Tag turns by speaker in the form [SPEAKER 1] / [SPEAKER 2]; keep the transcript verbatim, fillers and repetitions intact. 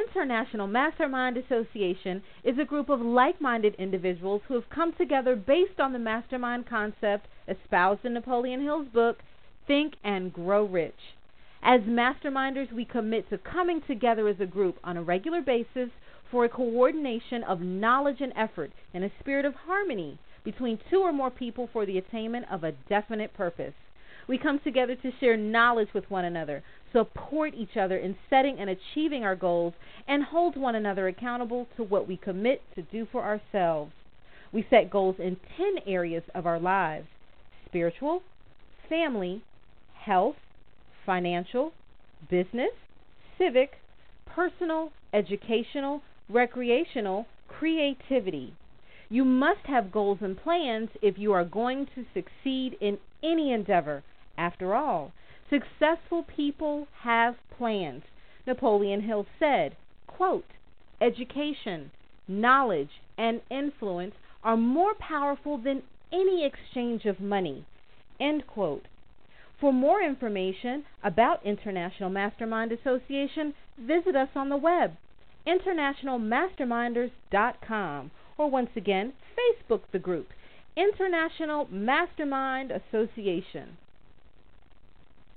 [SPEAKER 1] International Mastermind Association is a group of like-minded individuals who have come together based on the mastermind concept espoused in Napoleon Hill's book, Think and Grow Rich. As masterminders, we commit to coming together as a group on a regular basis for a coordination of knowledge and effort in a spirit of harmony between two or more people for the attainment of a definite purpose. We come together to share knowledge with one another, support each other in setting and achieving our goals, and hold one another accountable to what we commit to do for ourselves. We set goals in ten areas of our lives: spiritual, family, health, financial, business, civic, personal, educational, recreational, creativity. You must have goals and plans if you are going to succeed in any endeavor. After all, successful people have plans. Napoleon Hill said, quote, "Education, knowledge, and influence are more powerful than any exchange of money." End quote. For more information about International Mastermind Association, visit us on the web, international masterminders dot com, or once again, Facebook the group, International Mastermind Association.